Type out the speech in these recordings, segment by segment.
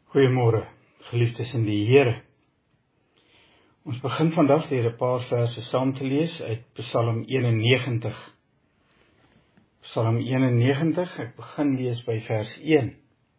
Goeiemôre, geliefdes in die Here. Ons begin vandag deur 'n paar verse saam te lees uit Psalm 91. Psalm 91, ek begin lees by vers 1.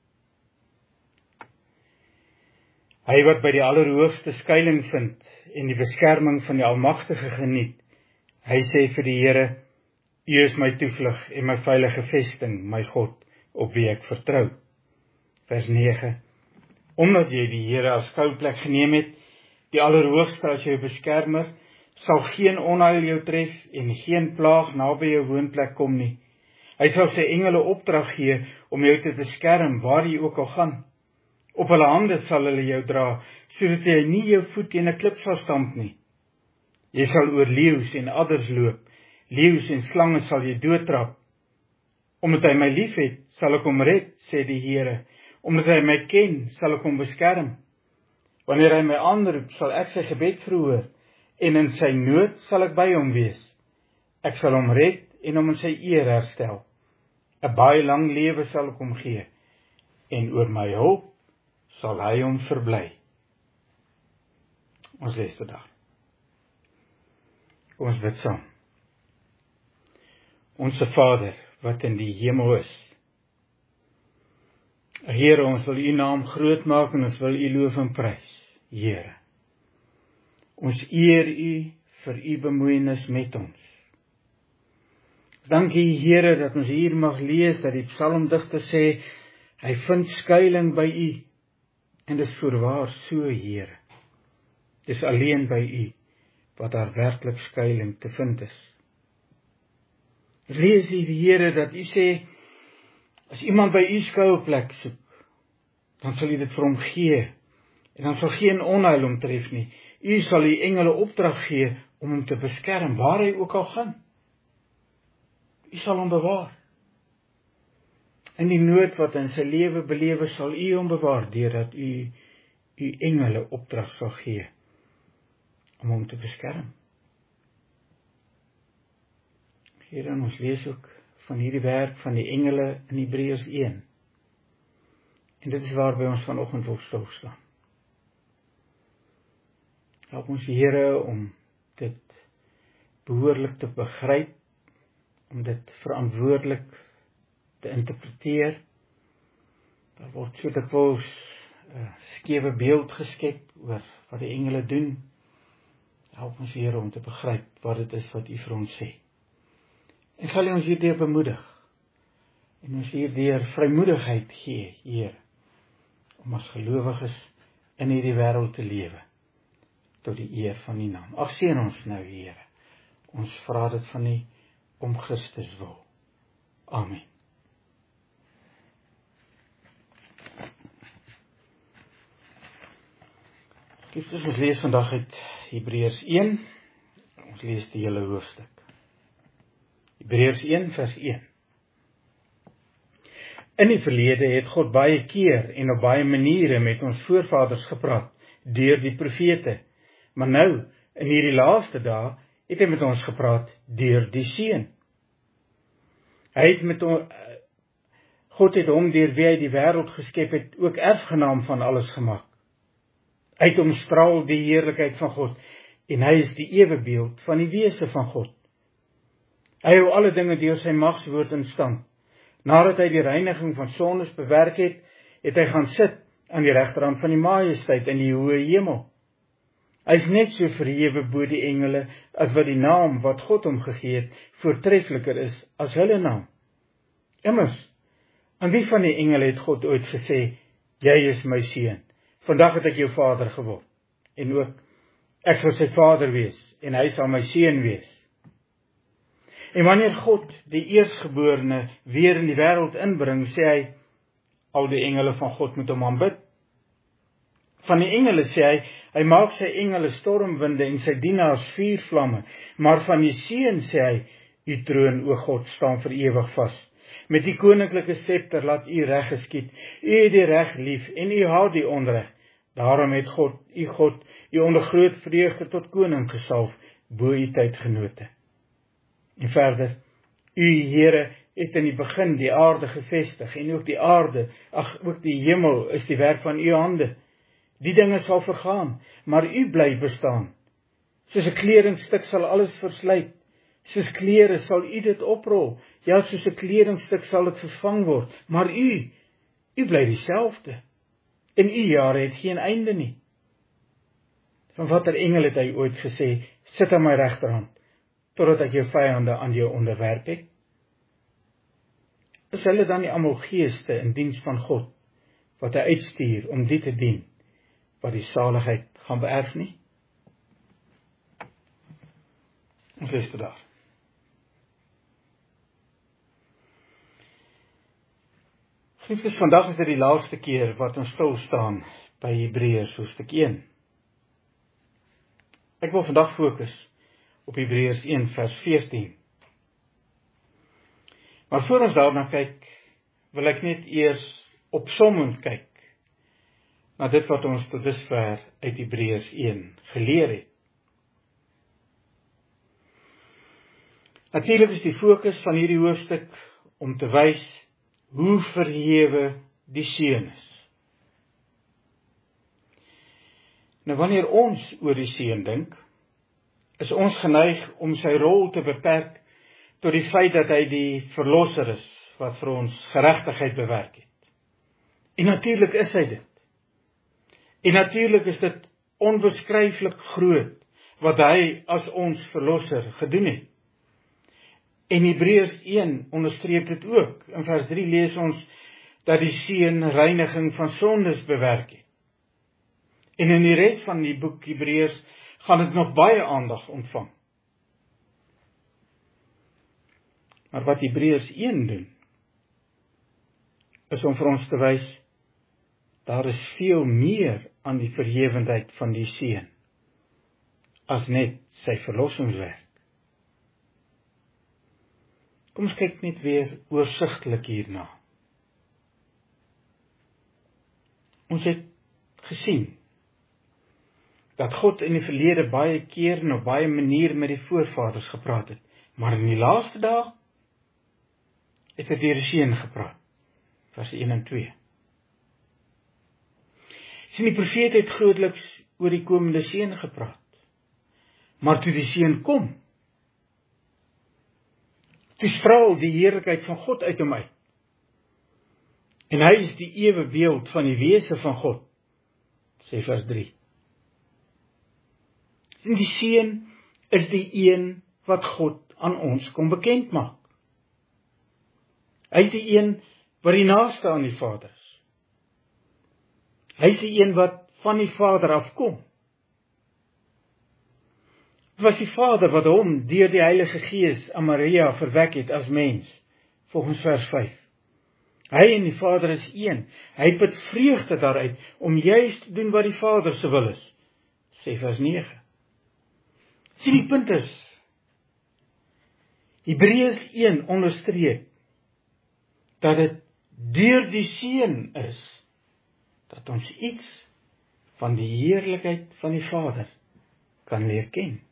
Hy wat by die Allerhoogste skuiling vind en die beskerming van die Almagtige geniet, hy sê vir die Here, U is my toevlug en my veilige vesting, my God, op wie ek vertrou. Vers 9. Omdat jy die Here as skuilplek geneem het, die Allerhoogste as jou beskermer, sal geen onheil jou tref en geen plaag naby jou woonplek kom nie. Hy sal sy engele opdrag gee om jou te beskerm waar jy ook al gaan. Op hulle hande sal hulle jou dra, sodat jy nie jou voet teen 'n klip sal stamp nie. Jy sal oor leeu's en adders loop, leeu's en slange sal jy doodtrap. Omdat hy my liefhet, sal ek hom red, sê die Here. Omdat hy my ken, sal ek hom beskerm. Wanneer hy my aanroep, sal ek sy gebed verhoor, en in sy nood sal ek by hom wees. Ek sal hom red en hom in sy eer herstel. 'n baie lang lewe sal ek hom gee, en oor my hulp sal hy hom verbly. Ons lees vandag. Kom ons bid saam. Onse Vader, wat in die hemel is, Here, ons wil U naam groot maak en ons wil U loof en prys, Here. Ons eer U vir U bemoeienis met ons. Dankie, Here, dat ons hier mag lees dat die psalmdigter sê, hy vind skuiling by U. En dis voorwaar so, Here. Dis alleen by U wat daar werklik skuiling te vind is. Lees hier, Here, dat U sê, as iemand by U skuilplek soek, dan sal U dit vir hom gee, en dan sal geen onheil hom tref nie. U sal U engele opdrag gee om hom te beskerm, waar hy ook al gaan. U sal hom bewaar. In die nood wat in sy lewe belewe, sal U hom bewaar, deurdat U engele opdrag sal gee, om hom te beskerm. Here, ons lees ook van hierdie werk van die engele in Hebreërs 1. En dit is waarby ons vanoggend wil stil staan. Help ons, Here, om dit behoorlik te begryp, om dit verantwoordelik te interpreteer. Daar word so dikwels 'n skewe beeld geskep oor wat die engele doen. Help ons, Here, om te begryp wat dit is wat U vir ons sê. En sal U ons hierdeur bemoedig, en ons hierdeur vrymoedigheid gee, Here, om as gelowiges in hierdie wêreld te lewe, tot die eer van U naam. Ag, seën ons nou, Here. Ons vra dit van U om Christus wil. Amen. Ons lees vandag uit Hebreërs 1. Ons lees die hele hoofstuk. Hebreërs 1 vers 1. In die verlede het God baie keer en op baie maniere met ons voorvaders gepraat, deur die profete. Maar nou, in hierdie laaste dae, het hy met ons gepraat deur die Seun. God het hom, deur wie hy die wêreld geskep het, ook erfgenaam van alles gemaak. Uit hom straal die heerlikheid van God, en hy is die ewebeeld van die wese van God. Hy hou alle dinge deur sy magswoord in stand. Nadat hy die reiniging van sondes bewerk het, het hy gaan sit aan die regterhand van die majesteit in die hoë hemel. Hy is net so verhewe bo die engele, as wat die naam wat God hom gegee het, voortreffeliker is as hulle naam. Immers, aan wie van die engele het God ooit gesê, jy is my seun, vandag het ek jou vader geword, en ook, ek sal sy vader wees, en hy sal my seun wees. En wanneer God die eerstgeborene weer in die wêreld inbring, sê hy, al die engele van God moet hom aanbid. Van die engele sê hy maak sy engele stormwinde en sy dienaars vuurvlamme, maar van die seun sê hy, u troon, o God, staan vir ewig vas. Met die koninklike scepter laat u reg geskied, u het die reg lief en u haat die onreg. Daarom het God, u onder groot vreugde tot koning gesalf, bo u tydgenote. En verder, u Here het in die begin die aarde gevestig, en ook die aarde, ook die hemel is die werk van u hande. Die dinge sal vergaan, maar u bly bestaan. Soos 'n kledingstuk sal alles verslyt, soos klere sal u dit oprol, ja, soos 'n kledingstuk sal dit vervang word, maar u bly dieselfde, en u jare het geen einde nie. Van watter engel het hy ooit gesê, sit aan my regterhand, totdat ek jou vyande aan jou onderwerp het? Is hulle dan nie almal geeste in diens van God, wat hy uitstuur om die te dien, wat die saligheid gaan beerf nie? Ons lees dit daar. Geliefdes, vandag is dit die laaste keer wat ons stil staan by Hebreërs hoofstuk 1. Ek wil vandag fokus op Hebreërs 1 vers 14. Maar voor ons daarna kyk, wil ek net eers opsommend kyk na dit wat ons tot dusver uit Hebreërs 1 geleer het. Natuurlik is die fokus van hierdie hoofstuk om te wys hoe verhewe die Seun is. Nou wanneer ons oor die Seun dink, is ons geneig om sy rol te beperk tot die feit dat hy die verlosser is, wat vir ons geregtigheid bewerk het. En natuurlik is hy dit. En natuurlik is dit onbeskryflik groot, wat hy as ons verlosser gedoen het. En Hebreërs 1 onderstreep dit ook. In vers 3 lees ons dat die Seun reiniging van sondes bewerk het. En in die res van die boek Hebreërs gaan dit nog baie aandag ontvang. Maar wat Hebreërs 1 doen, is om vir ons te wys, daar is veel meer aan die verhewendheid van die Seun, as net sy verlossingswerk. Kom ons kyk net weer oorsigtelik hierna. Ons het gesien dat God in die verlede baie keer en op baie maniere met die voorvaders gepraat het, maar in die laaste dae het hy deur die Seun gepraat. Vers 1 en 2. Sien, die profeet het grootliks oor die komende Seun gepraat. Maar toe die Seun kom, toe straal die heerlikheid van God uit hom uit. En hy is die ewe beeld van die wese van God, sê vers 3. En die Seun is die een wat God aan ons kom bekend maak. Hy is die een wat die naaste aan die Vader is. Hy is die een wat van die Vader afkom. Het was die Vader wat hom deur die Heilige Gees aan Maria verwek het as mens, volgens vers 5. Hy en die Vader is een. Hy put vreugde daaruit om juist te doen wat die Vader se wil is, sê vers 9. Sien, die punt is, Hebreërs 1 onderstreep dat dit deur die Seun is, dat ons iets van die heerlikheid van die Vader kan leer ken.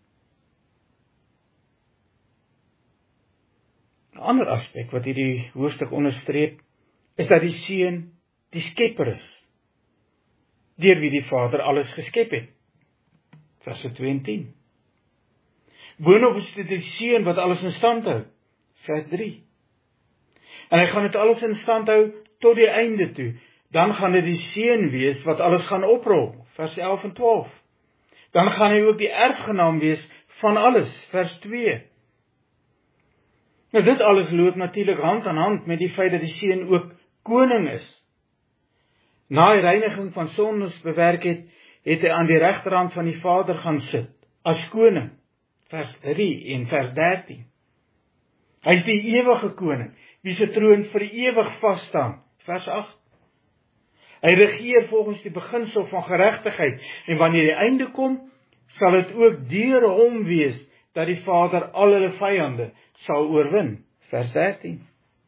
'n ander aspek wat hierdie hoofstuk onderstreep, is dat die Seun die Skepper is, deur wie die Vader alles geskep het. Verse 2 en 10. Boonop is dit die Seun wat alles in stand hou, vers 3. En hy gaan dit alles in stand hou tot die einde toe. Dan gaan dit die Seun wees wat alles gaan oprol, vers 11 en 12. Dan gaan hy ook die erfgenaam wees van alles, vers 2. Nou dit alles loop natuurlik hand aan hand met die feit dat die Seun ook koning is. Na die reiniging van sondes bewerk het, het hy aan die regterhand van die Vader gaan sit, as koning, vers 3 en vers 13. Hy is die ewige koning, wie se troon vir ewig vas staan, vers 8. Hy regeer volgens die beginsel van geregtigheid, en wanneer die einde kom, sal dit ook deur hom wees, dat die Vader al hulle vyande sal oorwin, vers 13.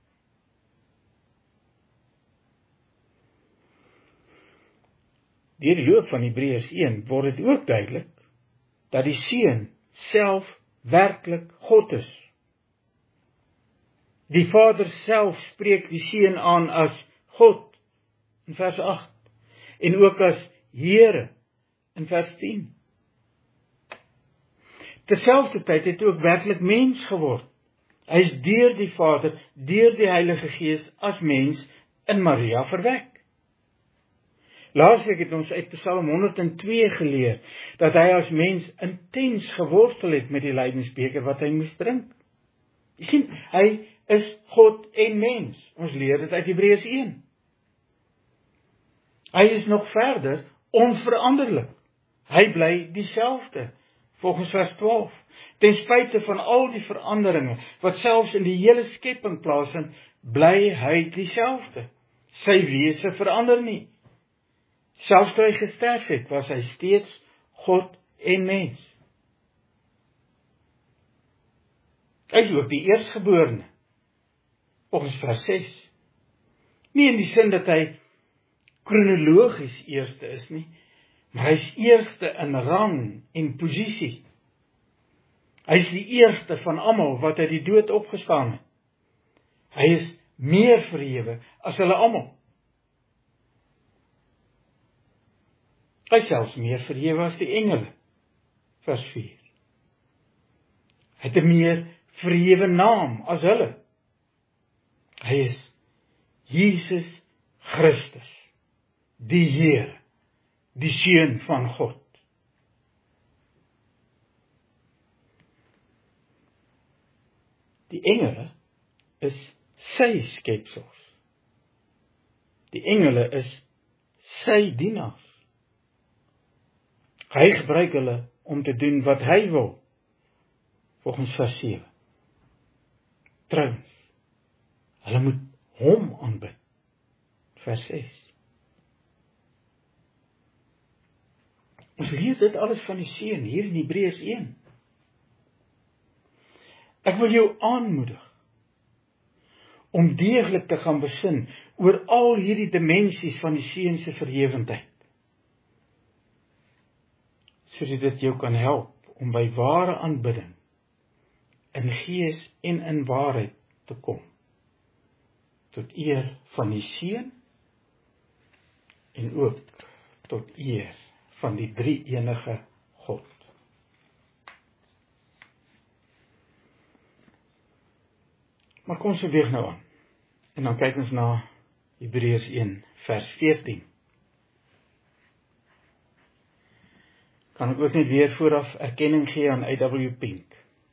Deur die loop van Hebreërs 1 word dit ook duidelik, dat die Seun self werklik God is. Die Vader self spreek die Seun aan as God in vers 8 en ook as Here in vers 10. Terselfdertyd het hy ook werklik mens geword. Hy is deur die Vader, deur die Heilige Gees as mens in Maria verwek. Laasweek het ons uit Psalm 102 geleer dat hy as mens intens gewortel het met die lydensbeker wat hy moes drink. Jy sien, hy is God en mens. Ons leer dit uit Hebreërs 1. Hy is nog verder onveranderlik. Hy bly dieselfde, volgens vers 12. Ten spyte van al die veranderinge wat selfs in die hele skepping plaasvind, bly hy dieselfde. Sy wese verander nie. Selfs toe hy gesterf het, was hy steeds God en mens. Hy is ook die eerstgeborene, volgens vers 6. Nie in die sin dat hy kronologies eerste is nie, maar hy is eerste in rang en posisie. Hy is die eerste van almal wat uit die dood opgestaan het. Hy is meer verhewe as hulle almal. Hy is selfs meer verhewe as die engele, vers 4. Hy het 'n meer verhewe naam as hulle. Hy is Jesus Christus, die Here, die Seun van God. Die engele is sy skepsels. Die engele is sy dienaars. Hy gebruik hulle om te doen wat hy wil, volgens vers 7. Trouwens, hulle moet hom aanbid, vers 6. Ons lees dit alles van die Seun hier in Hebreërs 1. Ek wil jou aanmoedig om deeglik te gaan besin oor al hierdie dimensies van die Seun se verhewendheid, sodat dit jou kan help om by ware aanbidding in gees en in waarheid te kom, tot eer van die Seun en ook tot eer van die drie-enige God. Maar kom ons beweeg nou aan, en dan kyk ons na Hebreërs 1 vers 14. Kan ek ook net weer vooraf erkenning gee aan A.W. Pink.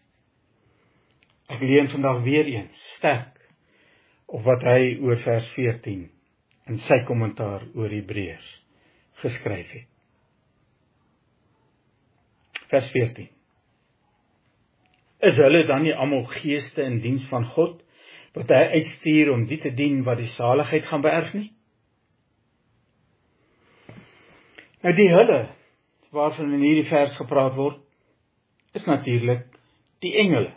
Ek leer vandag weer eens sterk op wat hy oor vers 14 in sy kommentaar oor Hebreërs geskryf het. Vers 14. Is hulle dan nie almal geeste in diens van God, wat hy uitstuur om die te dien wat die saligheid gaan beërf nie? Nou die hulle, waarvan in hierdie vers gepraat word, is natuurlik die engele.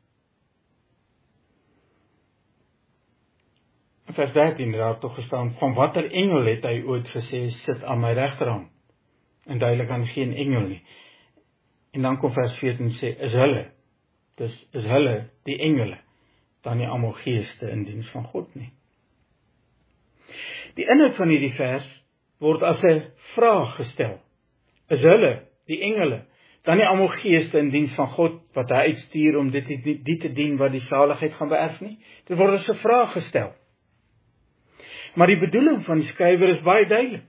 In vers 13 daar toch gestaan, van watter engel het hy ooit gesê, sit aan my regterhand, en duidelik aan geen engel nie. En dan kom vers 14 sê, is hulle, dus is hulle die engele, dan nie almal geeste in diens van God nie. Die inhoud van hierdie vers word as 'n vraag gestel. Is hulle, die engele, dan nie almal geeste in diens van God, wat hy uitstuur om dit te dien wat die saligheid gaan beërf nie? Dit word as 'n vraag gestel. Maar die bedoeling van die skrywer is baie duidelik.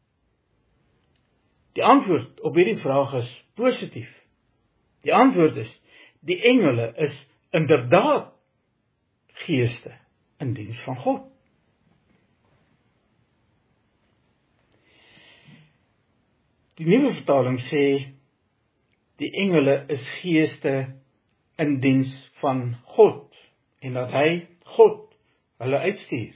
Die antwoord op hierdie vraag is positief. Die antwoord is, die engele is inderdaad geeste in diens van God. Die nuwe vertaling sê, die engele is geeste in diens van God, en dat hy, God, hulle uitstuur.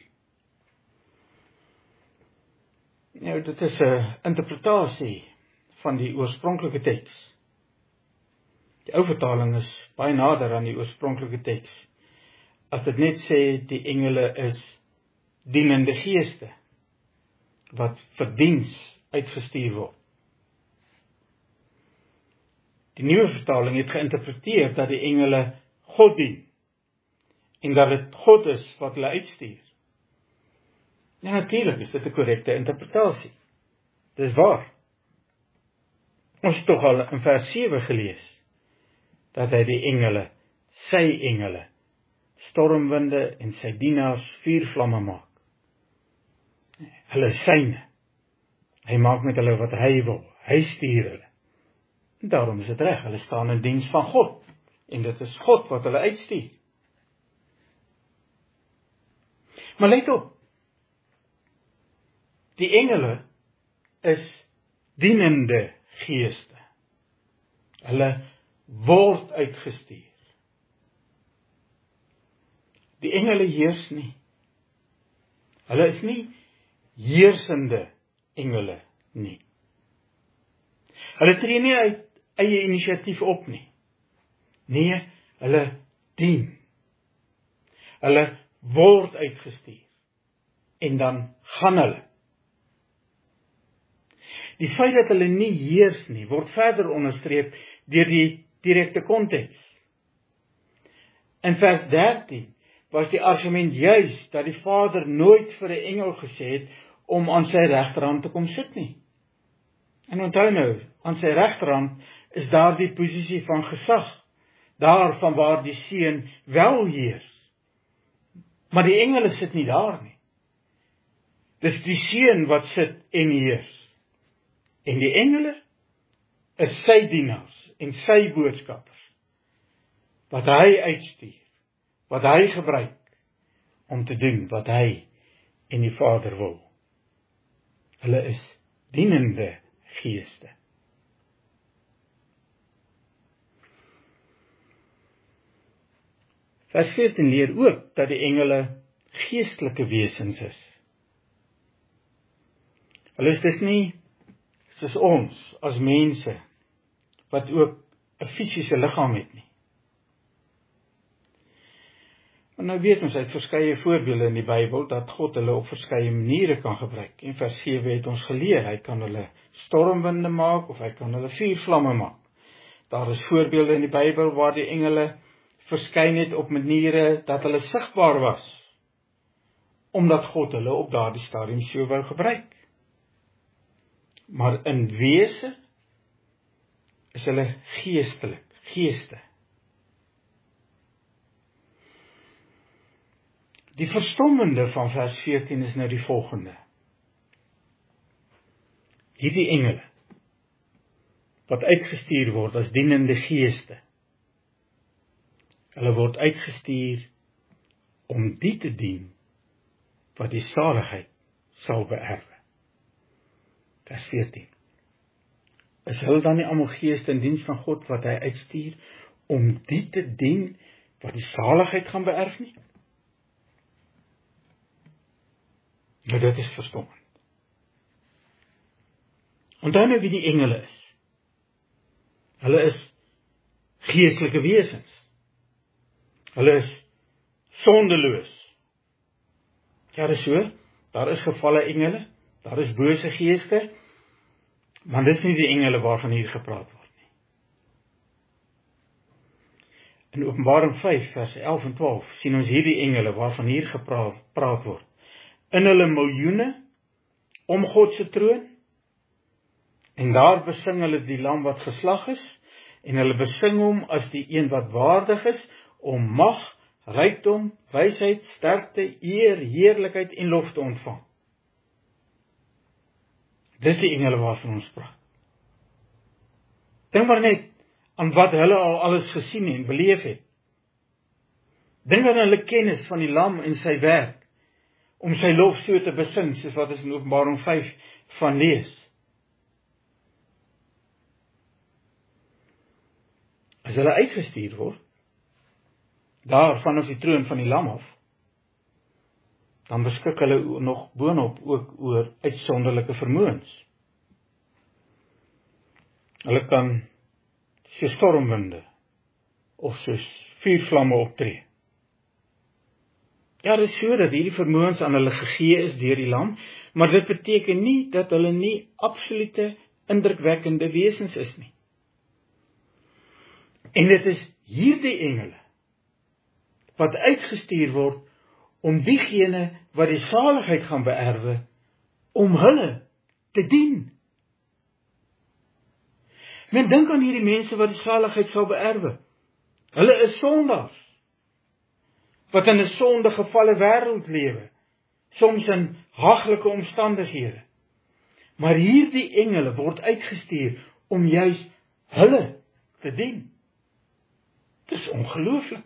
Nou, dit is 'n interpretasie van die oorspronklike teks. Die ou vertaling is baie nader aan die oorspronklike teks, as dit net sê, die engele is dienende geeste, wat vir diens uitgestuur word. Die nuwe vertaling het geïnterpreteer dat die engele God dien, en dat dit God is wat hulle uitstuur. Ja, natuurlik is dit 'n korrekte interpretasie. Dis waar. Ons het tog al in vers 7 gelees, dat hy die engele, sy engele, stormwinde en sy dienaars vuurvlamme maak. Hulle is syne. Hy maak met hulle wat hy wil. Hy stuur hulle. En daarom is dit reg, hulle staan in diens van God. En dit is God wat hulle uitstuur. Maar let op. Die engele is dienende geeste. Hulle word uitgestuur. Die engele heers nie. Hulle is nie heersende engele nie. Hulle tree nie uit eie inisiatief op nie. Nee, hulle dien. Hulle word uitgestuur. En dan gaan hulle. Die feit dat hulle nie heers nie, word verder onderstreep deur die direkte konteks. In vers 13 was die argument juis dat die Vader nooit vir 'n engel gesê het om aan sy regterhand te kom sit nie. En onthou nou, aan sy regterhand is daar die posisie van gesag, daar van waar die Seun wel heers. Maar die engele sit nie daar nie. Dis die Seun wat sit en heers. En die engele is sy dienaars en sy boodskappers, wat hy uitstuur, wat hy gebruik om te doen wat hy en die Vader wil. Hulle is dienende geeste. Vers 14 leer ook dat die engele geestelike wesens is. Hulle is dus nie soos ons as mense wat ook 'n fisiese liggaam het nie. En nou weet ons uit verskeie voorbeelde in die Bybel dat God hulle op verskeie maniere kan gebruik. En vers 7 het ons geleer, hy kan hulle stormwinde maak of hy kan hulle vuurvlamme maak. Daar is voorbeelde in die Bybel waar die engele verskyn het op maniere dat hulle sigbaar was, omdat God hulle op daardie stadium so wou gebruik. Maar in wese is hulle geestelik, geeste. Die verstommende van vers 14 is nou die volgende. Hierdie engele, wat uitgestuur word as dienende geeste, hulle word uitgestuur om die te dien, wat die saligheid sal beerwe. Vers 14. Is hulle dan nie almal geeste in diens van God wat hy uitstuur, om die te dien, wat die saligheid gaan beerf nie? Nou dit is verstommend. Onthou nou wie die engele is. Hulle is geestelike wesens. Hulle is sondeloos. Ja, dis so, daar is gevalle engele, daar is bose geeste, maar dis nie die engele waarvan hier gepraat word nie. In Openbaring 5 vers 11 en 12 sien ons hierdie engele waarvan hier gepraat word. In hulle miljoene om God se troon, en daar besing hulle die lam wat geslag is, en hulle besing hom as die een wat waardig is om mag, rykdom, wysheid, sterkte, eer, heerlikheid en lof te ontvang. Dis die engele waarvan ons praat. Dink maar net aan wat hulle al alles gesien en beleef het. Dink aan hulle kennis van die lam en sy werk, om sy lof so te besing, soos wat ons in Openbaring 5 van lees. As hulle uitgestuur word, daar vanaf die troon van die lam af, dan beskik hulle nog boonop ook oor uitsonderlike vermoëns. Hulle kan soos stormwinde of soos vuurvlamme optree. Ja, dit is so dat hierdie vermoëns aan hulle gegee is deur die lam, maar dit beteken nie dat hulle nie absolute indrukwekkende wesens is nie. En dit is hierdie engele wat uitgestuur word om diegene wat die saligheid gaan beerwe, om hulle te dien. Men dink aan hierdie mense wat die saligheid sal beerwe. Hulle is sondaars, wat in 'n sondegevalle wêreld lewe, soms in haglike omstandighede. Maar hierdie engele word uitgestuur om juis hulle te dien. Dit is ongelooflik.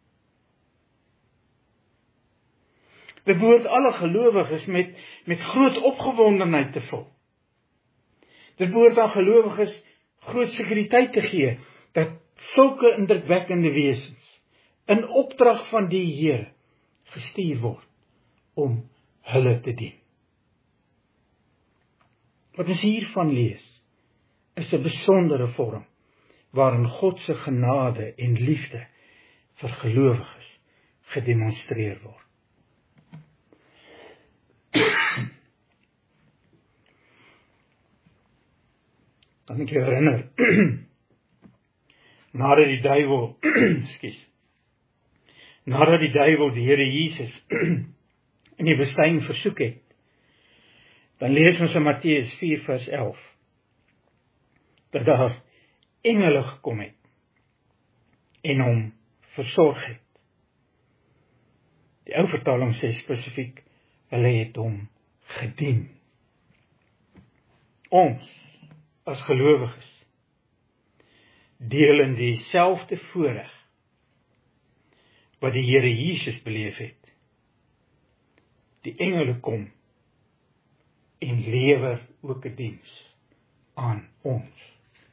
Dit behoort alle gelowiges met groot opgewondenheid te vul. Dit behoort aan gelowiges groot sekuriteit te gee, dat sulke indrukwekkende wesens in opdrag van die Here gestuur word om hulle te dien. Wat ons hiervan lees, is 'n besondere vorm waarin God se genade en liefde vir gelowiges gedemonstreer word. Kan ek jou herinner, nadat die duiwel, nadat die duiwel die Here Jesus in die woestyn versoek het, dan lees ons in Matteus 4 vers 11, dat daar engele gekom het, en hom versorg het. Die ou vertaling sê spesifiek, hulle het hom gedien. Ons, as gelowiges, deel in dieselfde voorreg wat die Here Jesus beleef het. Die engele kom en lewer ook 'n diens aan ons.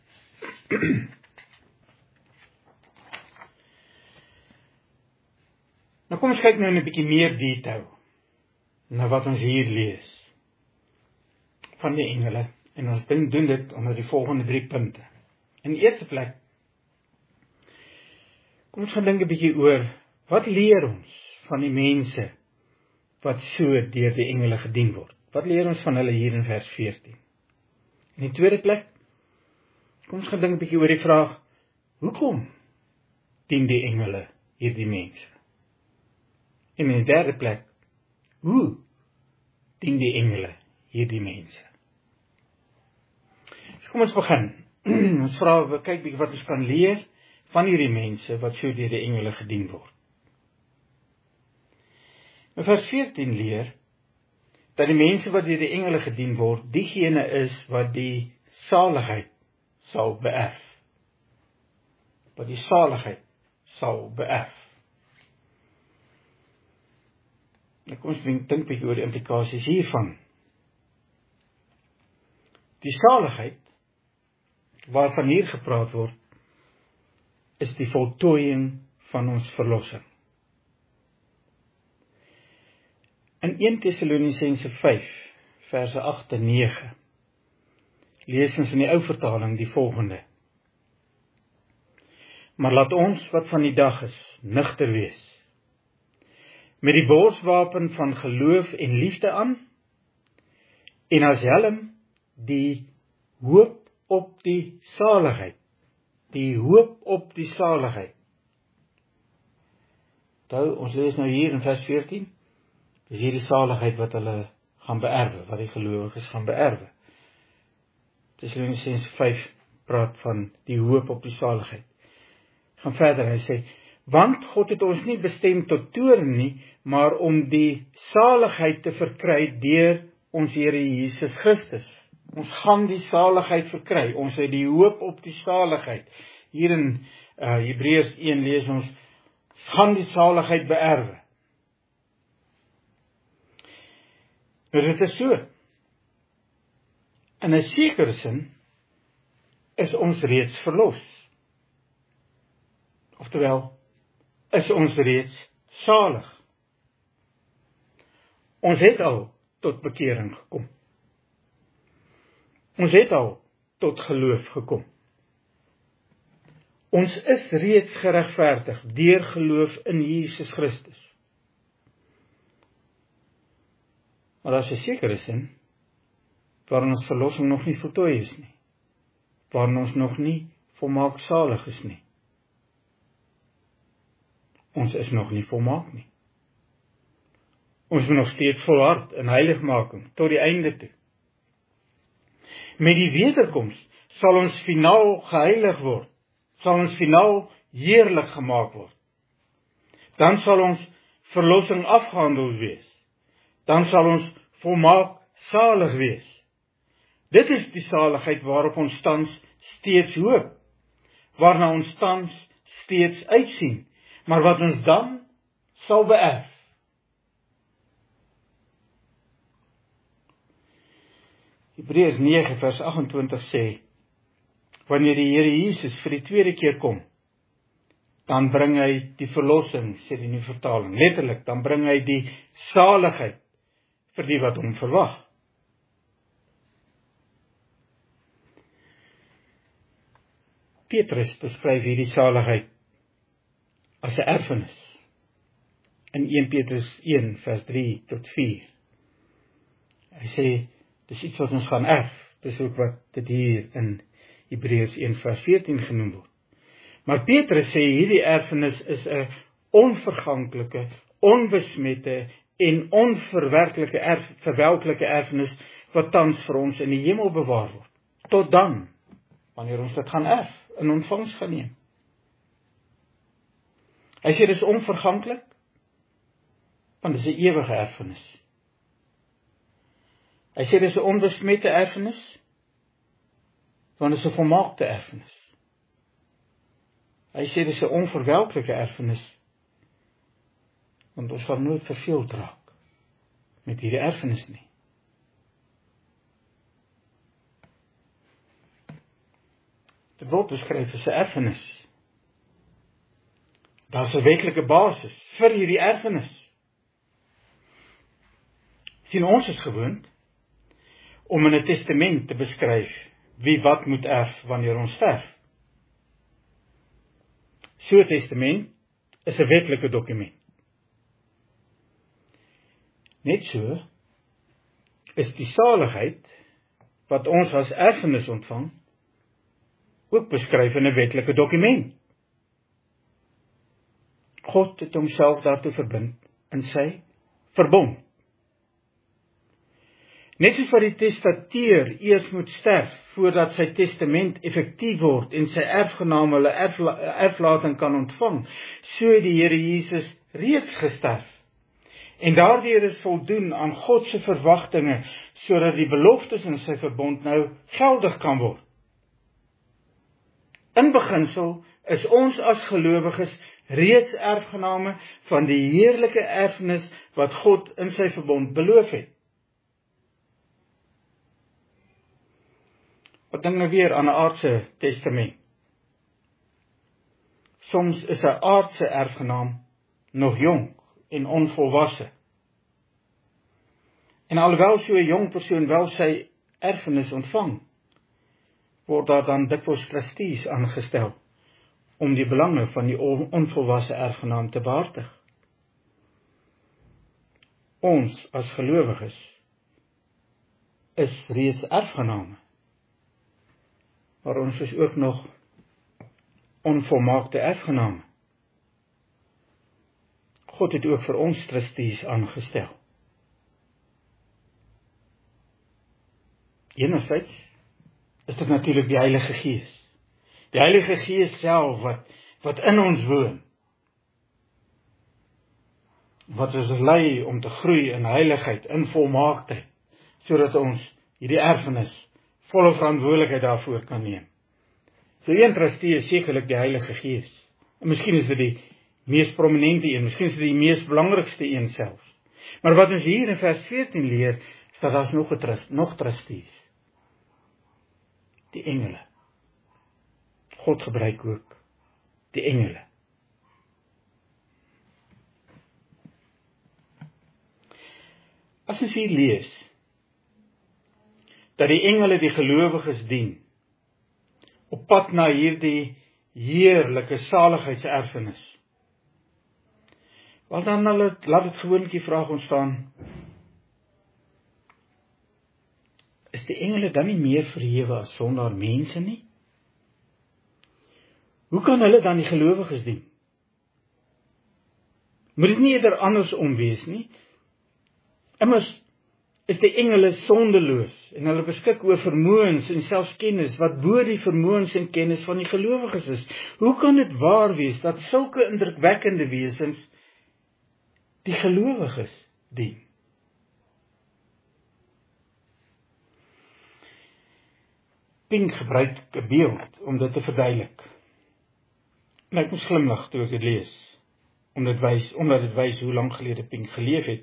Nou kom ons kyk nou in 'n bietjie meer detail na wat ons hier lees van die engele. En ons doen dit onder die volgende 3 punte. In die eerste plek, kom ons gaan dink 'n bietjie oor, wat leer ons van die mense wat so deur die engele gedien word? Wat leer ons van hulle hier in vers 14? In die tweede plek, kom ons gaan dink 'n bietjie oor die vraag, hoekom dien die engele hierdie mense? En in die derde plek, hoe dien die engele hierdie mense? Kom ons begin. Ons vra, kyk bietjie wat ons kan leer van hierdie mense wat so deur die engele gedien word. In vers 14 leer dat die mense wat deur die engele gedien word, diegene is wat die saligheid sal beerf. Wat die saligheid sal beerf. Nou kom ons dink bietjie oor die implikasies hiervan. Die saligheid waarvan hier gepraat word, is die voltooiing van ons verlossing. In 1 Tessalonisense 5, verse 8 en 9, lees ons in die ou vertaling die volgende. Maar laat ons wat van die dag is, nugter wees, met die borswapen van geloof en liefde aan, en as helm die hoop op die saligheid. Die hoop op die saligheid. Ons lees nou hier in vers 14, dis hier die saligheid wat hulle gaan beerwe, wat die gelowiges gaan beerwe. Tessalonisense 5 praat van die hoop op die saligheid. Gaan verder, hy sê, want God het ons nie bestem tot toorn nie, maar om die saligheid te verkry deur ons Here Jesus Christus. Ons gaan die saligheid verkry, ons het die hoop op die saligheid. Hier in Hebreërs 1 lees ons gaan die saligheid beerwe. Nou dit is so. In 'n sekere sin is ons reeds verlos. Oftewel, is ons reeds salig. Ons het al tot bekering gekom. Ons het al tot geloof gekom. Ons is reeds geregverdig deur geloof in Jesus Christus. Maar daar is 'n sekere sin waarin ons verlossing nog nie voltooi is nie. Waarin ons nog nie volmaak salig is nie. Ons is nog nie volmaak nie. Ons moet nog steeds volhard in heiligmaking tot die einde toe. Met die wederkoms sal ons finaal geheilig word, sal ons finaal heerlik gemaak word. Dan sal ons verlossing afgehandel wees. Dan sal ons volmaak salig wees. Dit is die saligheid waarop ons tans steeds hoop, waarna ons tans steeds uitsien, maar wat ons dan sal beerf. Hebreërs 9 vers 28 sê, wanneer die Here Jesus vir die tweede keer kom, dan bring hy die verlossing, sê die nuwe vertaling, letterlik, dan bring hy die saligheid vir die wat hom verwag. Petrus beskryf hierdie saligheid as 'n erfenis in 1 Petrus 1 vers 3 tot 4. Hy sê, dis iets wat ons gaan erf, dis ook wat dit hier in Hebreërs 1 vers 14 genoem word. Maar Petrus sê hierdie erfenis is 'n onverganklike, onbesmette en onverwerklike erfenis wat tans vir ons in die hemel bewaar word. Tot dan, wanneer ons dit gaan erf, in ontvangs gaan neem. Hy sê dis onverganklik, want dis 'n ewige erfenis. Hy sê dis 'n onbesmette erfenis, want dis 'n volmaakte erfenis. Hy sê dis 'n onverwelklike erfenis, want ons sal nooit verveeld raak met hierdie erfenis nie. Dit word beskryf as 'n erfenis. Daar's 'n wetlike basis vir hierdie erfenis. Sien, ons is gewoond om in 'n testament te beskryf wie wat moet erf wanneer ons sterf. So 'n testament is 'n wetlike dokument. Net so is die saligheid wat ons as erfenis ontvang ook beskryf in 'n wetlike dokument. God het homself daartoe verbind in sy verbond. Net soos wat die testateur eers moet sterf voordat sy testament effektief word en sy erfgename hulle erflating kan ontvang, so het die Here Jesus reeds gesterf. En daardeur is voldoen aan God se verwagtinge, sodat die beloftes in sy verbond nou geldig kan word. In beginsel is ons as gelowiges reeds erfgename van die heerlike erfenis wat God in sy verbond beloof het. Wat dink nou weer aan 'n aardse testament? Soms is 'n aardse erfgenaam nog jonk en onvolwasse. En alhoewel so 'n jong persoon wel sy erfenis ontvang, word daar dan dikwels trustees aangestel om die belange van die onvolwasse erfgenaam te behartig. Ons as gelowiges is reeds erfgename, maar ons is ook nog onvolmaakte erfgename. God het ook vir ons trustees aangestel. Enerzijds is dit natuurlik die Heilige Gees. Die Heilige Gees self wat in ons woon. Wat ons lei om te groei in heiligheid, in volmaaktheid, sodat ons hierdie erfenis volle verantwoordelikheid daarvoor kan neem. So een trustee is sekerlik die Heilige Gees. En miskien is dit die mees prominente een, miskien is dit die mees belangrikste een selfs. Maar wat ons hier in vers 14 leer, is dat daar nog trustees. Die engele. God gebruik ook die engele. As ons hier lees, dat die engele die gelowiges dien, op pad na hierdie heerlike saligheidserfenis, wel dan laat dit gewoonlik die vraag ontstaan, is die engele dan nie meer verhewe as sondaar mense nie? Hoe kan hulle dan die gelowiges dien? Moet dit nie eerder andersom wees nie? Immers is die engele sondeloos en hulle beskik oor vermoëns en selfs kennis wat bo die vermoëns en kennis van die gelowiges is. Hoe kan dit waar wees dat sulke indrukwekkende wesens die gelowiges dien? Pink gebruik 'n beeld om dit te verduidelik. En ek moes glimlag toe ek dit lees, omdat dit wys hoe lank gelede Pink geleef het.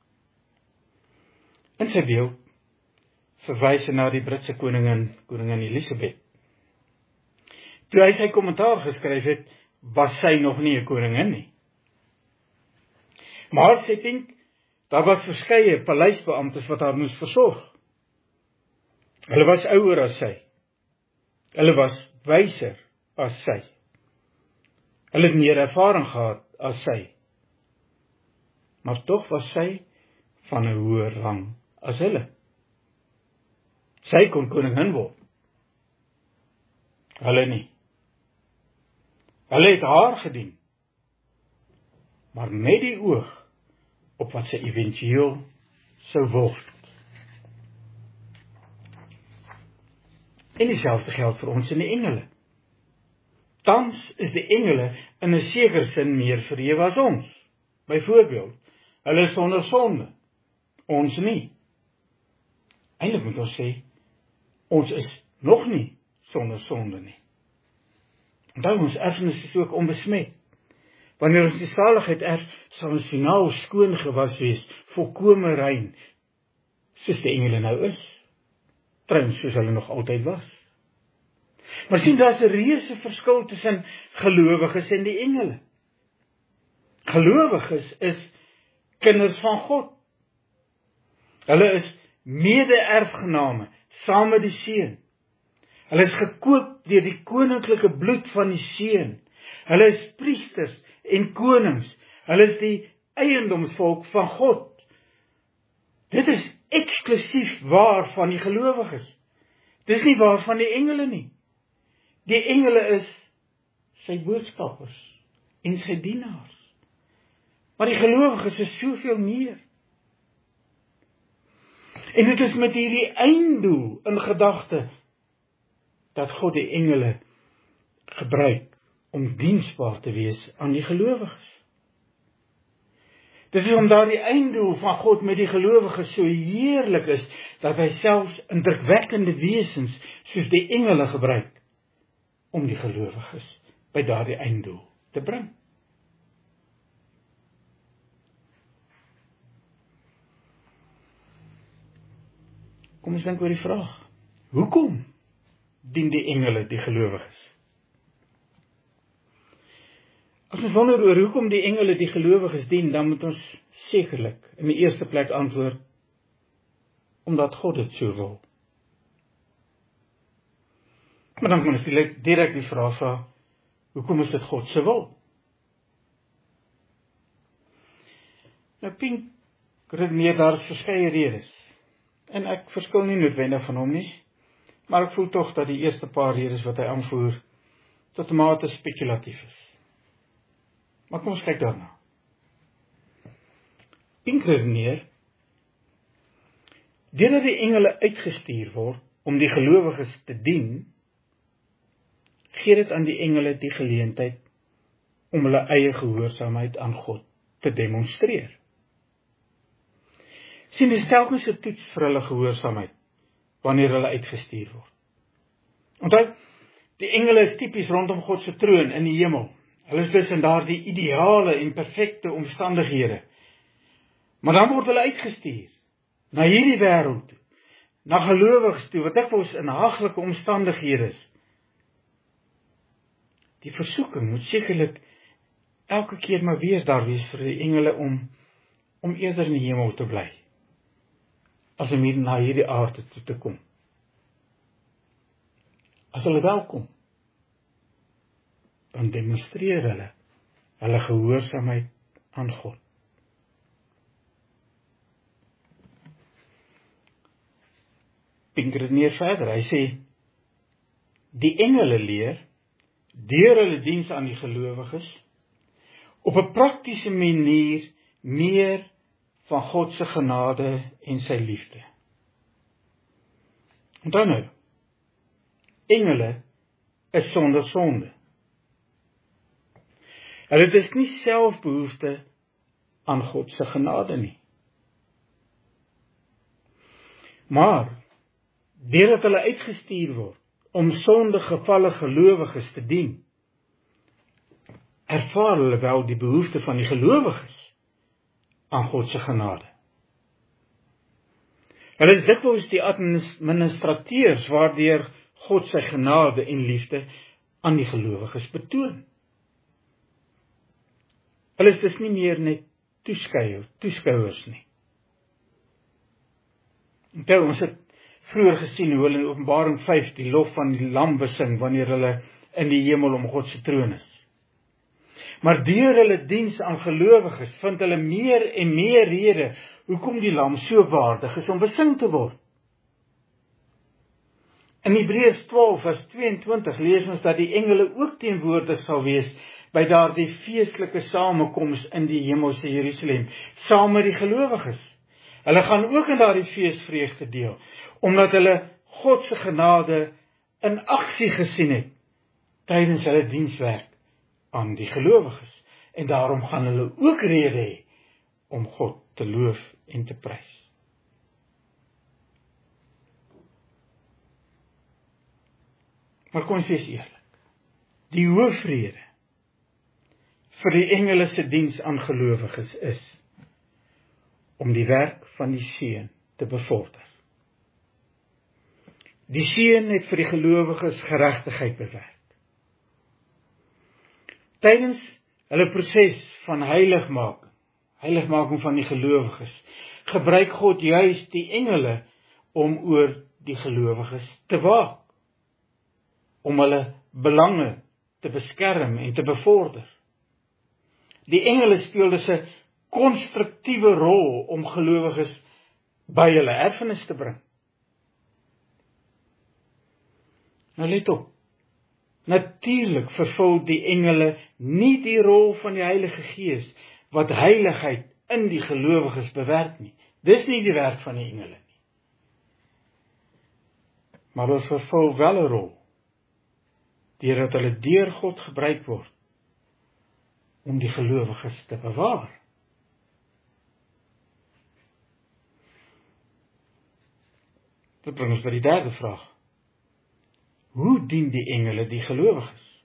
In sy beeld verwys hy na die Britse koningin Elisabeth. Toe hy sy kommentaar geskryf het, was sy nog nie 'n koningin nie. Maar sê Pink, daar was verskeie paleisbeamptes wat haar moes versorg. Hulle was ouer as sy. Hulle was wyser as sy. Hulle het meer ervaring gehad as sy. Maar tog was sy van 'n hoër rang as hulle. Sy kon koningin word. Hulle nie. Hulle het haar gedien. Maar met die oog op wat sy eventueel sou word. En dieselfde geld vir ons en die engele. Tans is die engele in 'n sekere sin meer verhewe as ons. Byvoorbeeld, hulle is sonder sonde. Ons nie. Eintlik moet ons sê, ons is nog nie sonder sonde nie. Onthou, ons erfenis is ook onbesmet. Wanneer ons die saligheid erf, sal ons finaal skoon gewas wees, volkome rein, soos die engele nou is. Trouwens, soos hulle nog altyd was. Maar sien, daar is 'n reuse verskil tussen gelowiges en die engele. Gelowiges is kinders van God. Hulle is mede-erfgename, saam met die Seun. Hulle is gekoop deur die koninklike bloed van die Seun. Hulle is priesters en konings. Hulle is die eiendomsvolk van God. Dit is eksklusief waar van die gelowiges. Dis nie waar van die engele nie. Die engele is sy boodskappers en sy dienaars. Maar die gelowiges is soveel meer. En dit is met hierdie einddoel in gedagte dat God die engele gebruik om diensbaar te wees aan die gelowiges. Dit is om daardie einddoel van God met die gelowiges so heerlik is, dat hy selfs indrukwekkende wesens soos die engele gebruik om die gelowiges by daardie einddoel te bring. Kom ons dink oor die vraag, hoekom dien die engele die gelowiges? As ons wonder oor hoekom die engele die gelowiges dien, dan moet ons sekerlik in die eerste plek antwoord, omdat God dit so wil. Maar dan kan ons direk die vraag vra, hoekom is dit God se wil? Nou Pink redeneer daar verskeie redes. En ek verskil nie noodwendig van hom nie, maar ek voel tog dat die eerste paar redes wat hy aanvoer, tot 'n mate spekulatief is. Maar kom ons kyk daarna. Pink redeneer, deurdat die engele uitgestuur word om die gelowiges te dien, gee dit aan die engele die geleentheid om hulle eie gehoorsaamheid aan God te demonstreer. Sien, dis telkens 'n toets vir hulle gehoorsaamheid wanneer hulle uitgestuur word. Onthou, die engele is tipies rondom God se troon in die hemel. Hulle is dus in daardie ideale en perfekte omstandighede. Maar dan word hulle uitgestuur na hierdie wêreld toe, na gelowiges toe, wat dikwels in haglike omstandighede is. Die versoeking moet sekerlik elke keer maar weer daar wees vir die engele om eerder in die hemel te bly, as om hier na hierdie aarde toe te kom. As hulle welkom, dan demonstreer hulle gehoorsaamheid aan God. Pink redeneer verder, hy sê, die engele leer, deur hulle diens aan die gelowiges, op 'n praktiese manier meer van God se genade en sy liefde. Onthou nou, engele is sonder sonde. Hulle is nie self behoefte aan God se genade nie. Maar, deurdat hulle uitgestuur word om sondegevalle gelowiges te dien, ervaar hulle wel die behoefte van die gelowiges aan God se genade. Hulle is dikwels die administrateurs waardeur God sy genade en liefde aan die gelowiges betoon. Hulle is dus nie meer net toeskouers nie. Onthou, ons het vroeër gesien hoe hulle in Openbaring 5 die lof van die Lam besing wanneer hulle in die hemel om God se troon is. Maar deur hulle diens aan gelowiges vind hulle meer en meer rede hoekom die Lam so waardig is om besing te word. In Hebreërs 12 vers 22 lees ons dat die engele ook teenwoordig sal wees by daardie feestelike samekoms in die hemelse Jerusalem, saam met die gelowiges. Hulle gaan ook in daardie feesvreugde deel, omdat hulle God se genade in aksie gesien het tydens hulle dienswerk aan die gelowiges. En daarom gaan hulle ook rede hê om God te loof en te prys. Maar kom ons wees eerlik. Die hoofrede vir die engele se diens aan gelowiges is om die werk van die Seun te bevorder. Die Seun het vir die gelowiges geregtigheid bewerk. Tydens hulle proses van heiligmaking van die gelowiges, gebruik God juis die engele om oor die gelowiges te waak, om hulle belange te beskerm en te bevorder. Die engele speel dus 'n konstruktiewe rol om gelowiges by hulle erfenis te bring. Nou let op, natuurlik vervul die engele nie die rol van die Heilige Gees, wat heiligheid in die gelowiges bewerk nie. Dis nie die werk van die engele nie. Maar hulle vervul wel 'n rol, deurdat hulle deur God gebruik word, om die gelowiges te bewaar. Dit bring ons by die derde vraag. Hoe dien die engele die gelowiges?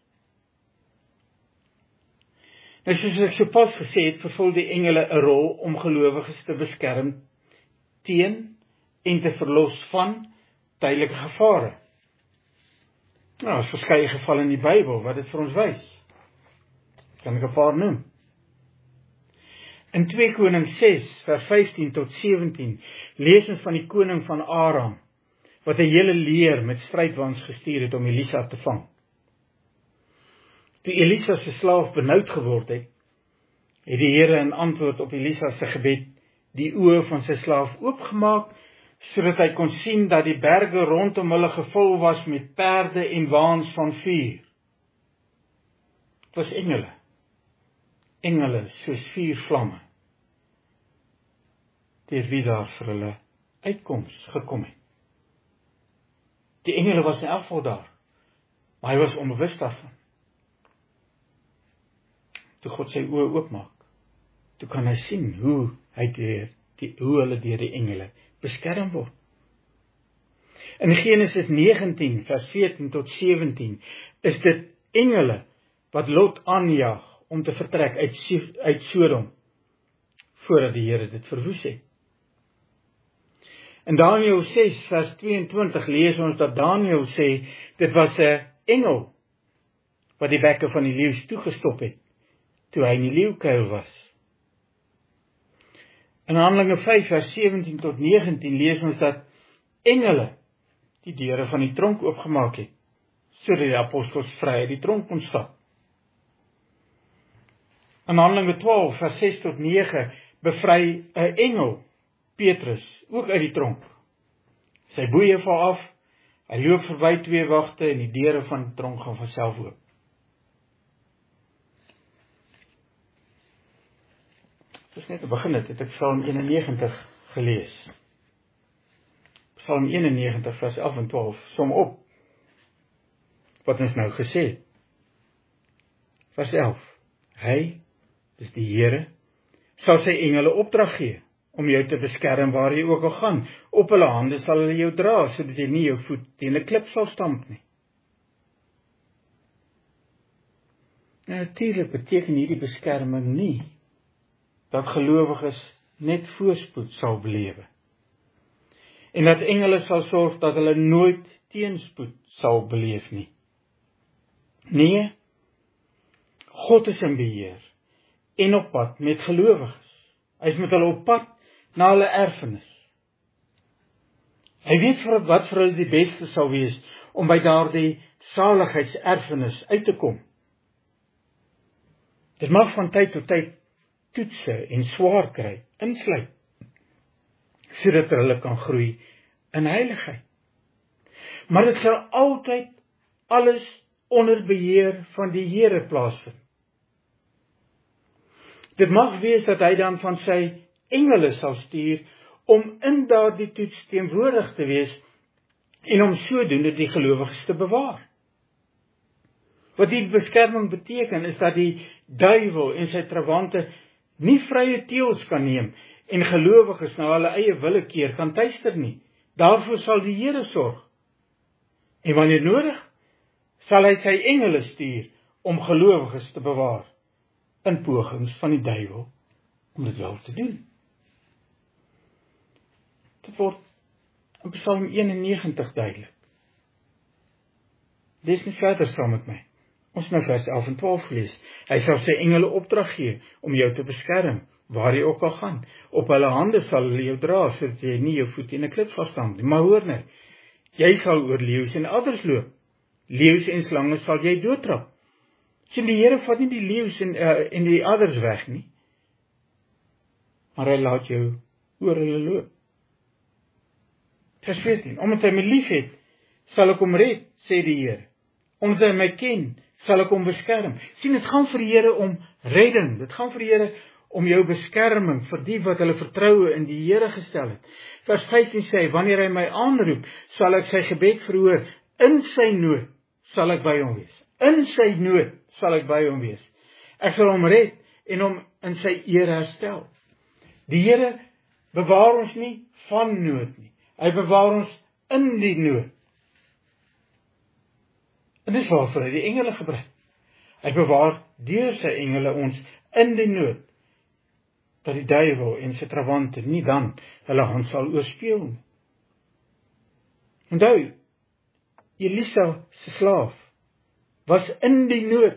Nou, soos ek sopas gesê het, vervul die engele 'n rol om gelowiges te beskerm teen en te verlos van tydelike gevare. Nou, daar is verskeie gevalle in die Bybel wat dit vir ons wys. Kan ek 'n paar noem? In 2 Konings 6 vers 15 tot 17 lees ons van die koning van Aram, wat 'n hele leer met strydwaans gestuur het om Elisa te vang. Toe Elisa se slaaf benoud geword het die Here in antwoord op Elisa se gebed die oë van sy slaaf oopgemaak, sodat hy kon sien dat die berge rondom hulle gevul was met perde en waans van vuur. Dit was engele soos vuurvlamme, deur wie daar vir hulle uitkoms gekom het. Die engele was in elk geval daar, maar hy was onbewus daarvan. Toe God sy oë oopmaak, toe kan hy sien hoe hulle deur die engele beskerm word. In Genesis 19 vers 14 tot 17 is dit engele wat Lot aanjaag om te vertrek uit Sodom, voordat die Here dit verwoes het. In Daniël 6 vers 22 lees ons dat Daniël sê, dit was 'n engel wat die bekke van die leeu's toegestop het, toe hy in die leeukuil was. In Handelinge 5 vers 17 tot 19 lees ons dat engele die deure van die tronk oopgemaak het, sodat die apostels vry uit die tronk kon stap. In Handelinge 12 vers 6 tot 9 bevry 'n engel Petrus ook uit die tronk. Sy boeie val af, hy loop verby 2 wagte en die deure van die tronk gaan vanself oop. Dis net te begin het ek Psalm 91 gelees. Psalm 91 vers 11 en 12, som op wat ons nou gesê het. Vers 11, hy, dis die Here, sal sy engele opdrag gee, om jou te beskerm waar jy ook al gaan. Op hulle hande sal hulle jou dra, sodat jy nie jou voet teen 'n klip sal stamp nie. Nou, natuurlik beteken hierdie beskerming nie, dat gelowiges net voorspoed sal belewe. En dat engele sal sorg dat hulle nooit teenspoed sal beleef nie. Nee, God is in beheer en op pad met gelowiges. Hy is met hulle op pad na hulle erfenis. Hy weet wat vir hulle die beste sal wees om by daardie saligheidserfenis uit te kom. Dit mag van tyd tot tyd toetse en swaar kry insluit, sodat hulle kan groei in heiligheid. Maar dit sal altyd alles onder beheer van die Here plaasvind. Dit mag wees dat hy dan van sy engele sal stuur om in daardie toets teenwoordig te wees en om sodoende die gelowiges te bewaar. Wat die beskerming beteken is dat die duiwel en sy trawante nie vrye teels kan neem en gelowiges na hulle eie willekeur kan tuister nie. Daarvoor sal die Here sorg. En wanneer nodig, sal hy sy engele stuur om gelowiges te bewaar in pogings van die duiwel om dit wel te doen. Dit word in Psalm 91 duidelik. Lees nie verder saam met my. Ons nou vers 11 en 12 gelees. Hy sal sy engele opdrag gee om jou te beskerm, waar jy ook al gaan. Op hulle hande sal hulle jou dra, sodat jy nie jou voet in 'n klip vasstamp nie. Maar hoor nou, jy sal oor leeu's en adders loop. Leeu's en slange sal jy doodtrap. Sien, die Here vat nie die leeu's en die adders weg nie, maar hy laat jou oor hulle loop. Vers 14, omdat hy my lief het, sal ek hom red, sê die Here. Omdat hy my ken, sal ek hom beskerm. Sien, dit gaan vir die Here om redding, dit gaan vir die Here om jou beskerming, vir die wat hulle vertroue in die Here gestel het. Vers 15 sê, wanneer hy my aanroep, sal ek sy gebed verhoor, in sy nood sal ek by hom wees. In sy nood sal ek by hom wees. Ek sal hom red en hom in sy eer herstel. Die Here bewaar ons nie van nood nie. Hy bewaar ons in die nood. En dis waarvoor hy die engele gebruik. Hy bewaar deur sy engele ons in die nood, dat die duiwel en sy trawante nie dan hulle hand sal oorspeel nie. Onthou, Elisa se slaaf was in die nood,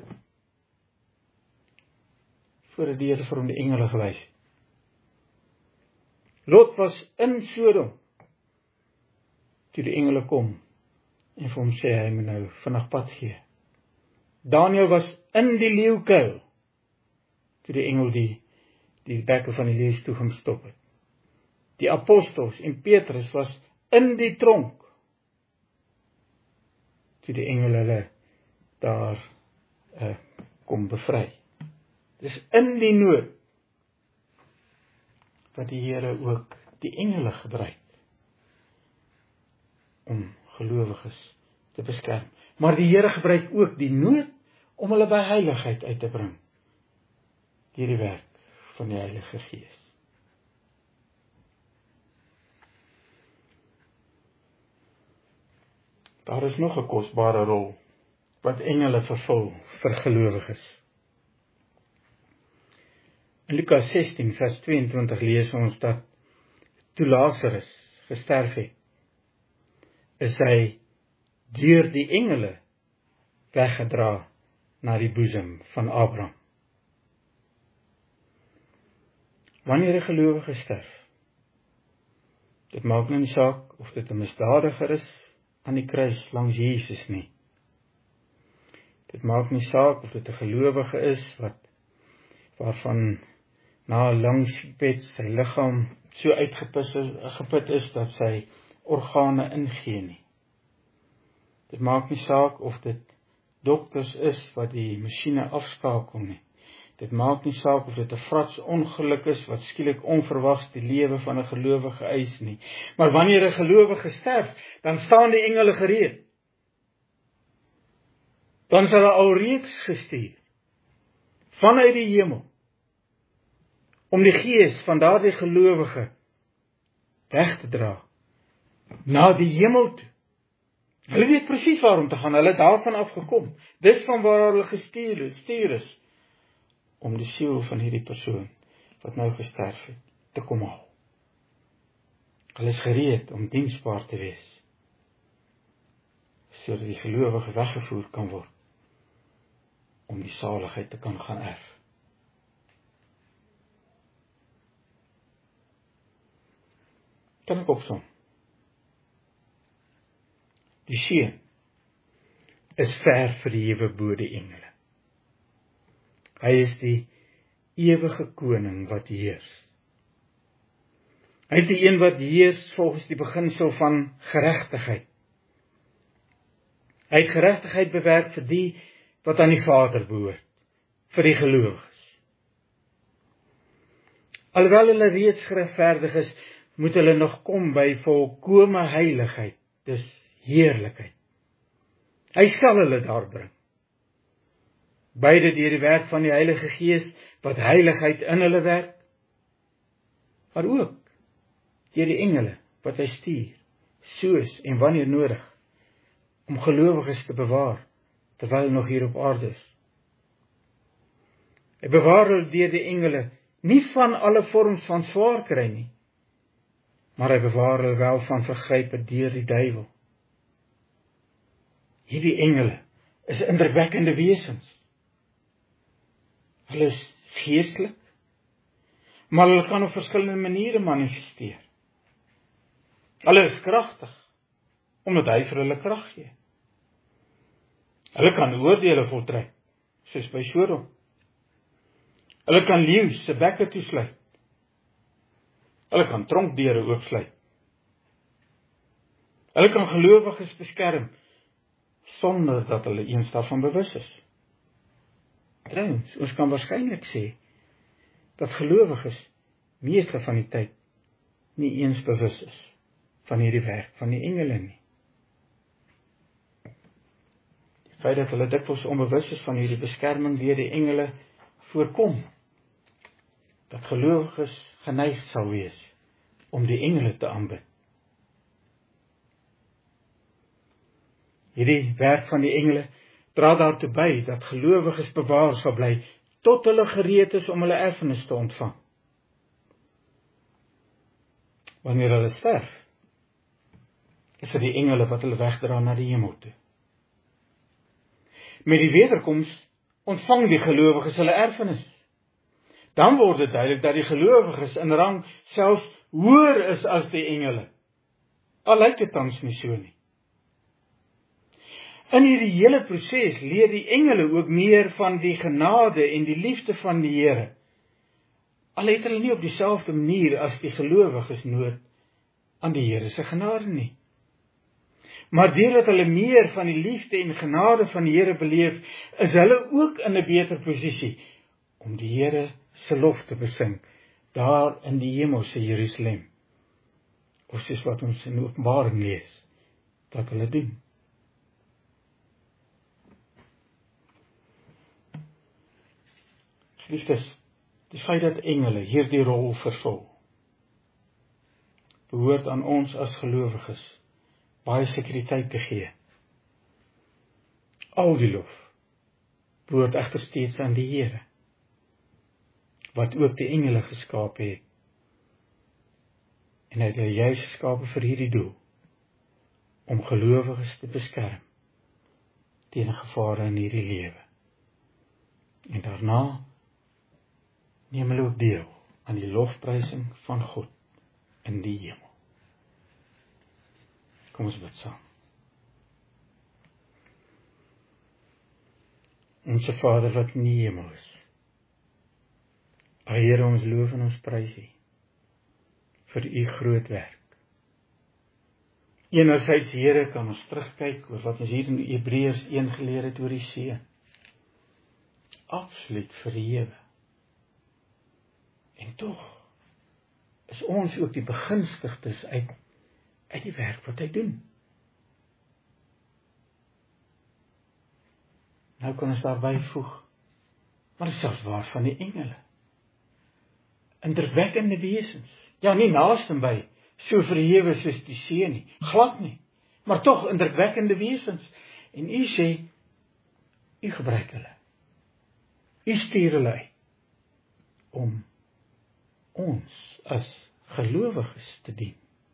voordat die Here vir hom die engele gewys het. Lot was in Sodom, toe die engele kom, en vir hom sê, hy moet nou vinnig pad gee. Daniel was in die leeukuil, toe die engel die bekke van die leeu's toe gestop het. Die apostels en Petrus was in die tronk, toe die engel hulle daar kom bevry. Dis in die nood, wat die Here ook die engele gebruik, om gelowiges te beskerm. Maar die Here gebruik ook die nood, om hulle by heiligheid uit te bring, deur die werk van die Heilige Gees. Daar is nog 'n kosbare rol, wat engele vervul vir gelowiges. In Lukas 16 vers 22 lees ons dat, toe Lazarus gesterf het, is hy deur die engele weggedra na die boesem van Abraham. Wanneer 'n gelowige sterf, dit maak nie saak of dit 'n misdadiger is aan die kruis langs Jesus nie. Dit maak nie saak of dit 'n gelowige is waarvan na 'n lang siekbed sy liggaam so uitgeput is dat sy organe ingee nie. Dit maak nie saak of dit dokters is wat die masjiene afskakel nie. Dit maak nie saak of dit 'n frats ongeluk is wat skielik onverwags die lewe van 'n gelowige eis nie. Maar wanneer 'n gelowige sterf, dan staan die engele gereed. Dan is hulle alreeds gestuur vanuit die hemel om die gees van daardie gelowige weg te dra na die hemel toe. Hulle weet presies waarom te gaan, hulle het daarvan afgekom. Dis van waar hulle gestuur is om die siel van hierdie persoon wat nou gesterf het, te kom haal. Hulle is gereed om diensbaar te wees, sodat die gelowige weggevoer kan word, om die saligheid te kan gaan erf. Kan ek opsom? Die seun is ver verhewe bo die engele. Hy is die ewige koning wat heers. Hy is die een wat heers volgens die beginsel van geregtigheid. Hy het geregtigheid bewerk vir die wat aan die Vader behoort, vir die gelowiges. Alhoewel hulle reeds geregverdig is, moet hulle nog kom by volkome heiligheid, dis heerlikheid. Hy sal hulle daar bring. Beide deur die werk van die Heilige Gees, wat heiligheid in hulle werk, maar ook deur die engele wat hy stuur, soos en wanneer nodig, om gelowiges te bewaar, terwyl hy nog hier op aarde is. Hy bewaar hulle deur die engele, nie van alle vorms van swaar kry nie, maar hy bewaar hulle wel van vergrype deur die duiwel. Hierdie engele is indrukwekkende wesens. Hulle is geestelik, maar hulle kan op verskillende maniere manifesteer. Hulle is kragtig, omdat hy vir hulle krag gee. Hulle kan oordeele voltrek, soos by Sodom. Hulle kan leeu's se bekke toesluit. Hulle kan tronkdeure oopsluit. Hulle kan gelowiges beskerm, sonder dat hulle eens daarvan bewus is. Trouwens, ons kan waarskynlik sê, dat gelowiges meeste van die tyd nie eens bewus is van hierdie werk van die engele nie. Die feit dat hulle dikwels onbewus is van hierdie beskerming deur die engele voorkom, dat gelowiges geneig sal wees om die engele te aanbid. Hierdie werk van die engele dra daartoe by dat gelowiges bewaar sal bly tot hulle gereed is om hulle erfenis te ontvang. Wanneer hulle sterf, is dit die engele wat hulle wegdra na die hemel toe. Met die wederkoms ontvang die gelowiges hulle erfenis. Dan word dit duidelik dat die gelowiges in rang selfs hoër is as die engele. Al lyk dit tans nie so nie. In hierdie hele proses leer die engele ook meer van die genade en die liefde van die Here. Al het hulle nie op dieselfde manier as die gelowiges nood aan die Here se genade nie. Maar deurdat hulle meer van die liefde en genade van die Here beleef, is hulle ook in 'n beter posisie om die Here se lof te besing, daar in die hemelse Jerusalem. Of soos wat ons in Openbaring lees, dat hulle doen. Geliefdes, die feit dat engele hierdie rol vervul, behoort aan ons as gelowiges baie sekuriteit te gee. Al die lof behoort egter steeds aan die Here, wat ook die engele geskaap het. En hy het hulle juis geskaap vir hierdie doel, om gelowiges te beskerm teen gevare in hierdie lewe. En daarna neem hulle ook deel aan die lofprysing van God in die hemel. Kom ons bid saam. Onse Vader wat in die hemel is, Here, ons loof en ons prys U vir U groot werk. Enerzijds, Here, kan ons terugkyk oor wat ons hier in Hebreërs 1 geleer het oor die Seun. Absoluut verhewe, En tog is ons ook die begunstigdes uit die werk wat hy doen. Nou kan ons daarby voeg, maar dit is selfs waar van die engele. Indrukwekkende wesens. Ja, nie naastenby so verhewe soos die see nie, glad nie, maar tog indrukwekkende wesens. En u sê, u gebruik hulle. U stuur hulle uit om ons as gelowiges te dien.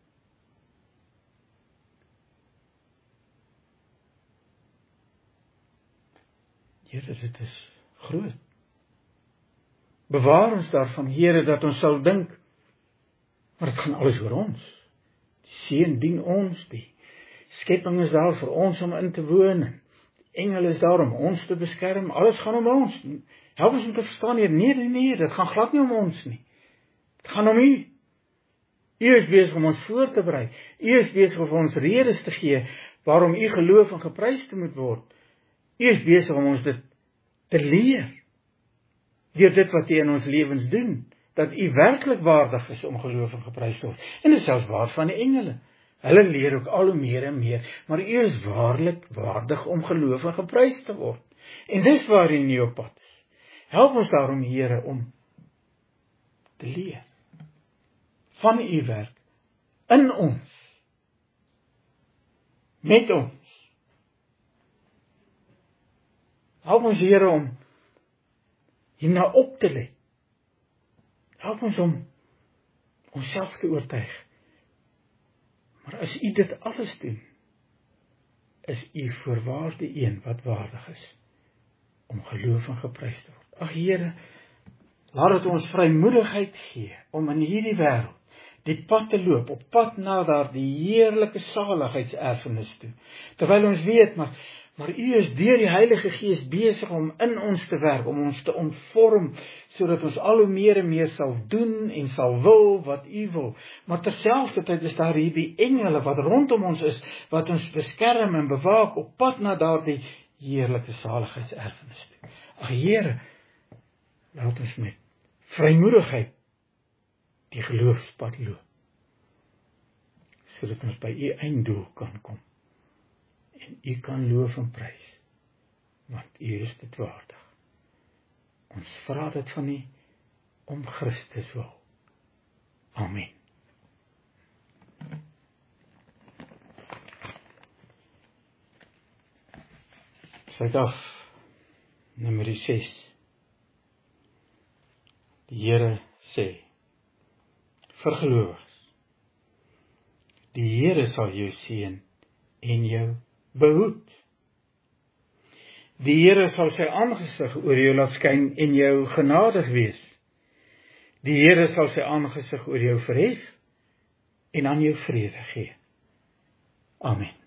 Here, dit is groot. Bewaar ons daarvan, Here, dat ons sal dink, maar dit gaan alles oor ons. Die seun dien ons, die skepping is daar vir ons om in te woon, die engel is daar om ons te beskerm, alles gaan om ons. Help ons om te verstaan, Heer, nee, dit gaan glad nie om ons nie. Dit gaan om U. U is besig om ons voor te berei. U is besig om ons redes te gee, waarom U geloof en geprys te moet word. U is besig om ons dit te leer, deur dit wat U in ons lewens doen, dat U werklik waardig is om geloof en geprys te word. En dit is selfs waar van die engele. Hulle leer ook al hoe meer en meer, maar U is waarlik waardig om geloof en geprys te word. En dis waar U nie op pad is. Help ons daarom, Here, om te leer van U werk in ons, met ons. Help ons, Here, om hierna op te let. Help ons om onsself te oortuig. Maar as U dit alles doen, is U voorwaar die een wat waardig is om geloof en geprys te word. Ag Here, laat dit ons vrymoedigheid gee om in hierdie wêreld die pad te loop, op pad na daardie heerlike saligheidserfenis toe. Terwyl ons weet, maar U is deur die Heilige Gees besig om in ons te werk, om ons te omvorm, sodat ons al hoe meer en meer sal doen en sal wil wat U wil. Maar terselfdertyd is daar hierdie engele wat rondom ons is, wat ons beskerm en bewaak op pad na daardie heerlike saligheidserfenis toe. Ag Here, laat ons met vrymoedigheid die geloofspad loop, sodat ons by U einddoel kan kom, en U kan loof en prys, want U is dit waardig. Ons vra dit van U, om Christus wil. Amen. Sluit af, nommer 6. Die Here sê, vir gelowiges, die Here sal jou seën en jou behoed. Die Here sal sy aangesig oor jou laat skyn en jou genadig wees. Die Here sal sy aangesig oor jou verhef en aan jou vrede gee. Amen.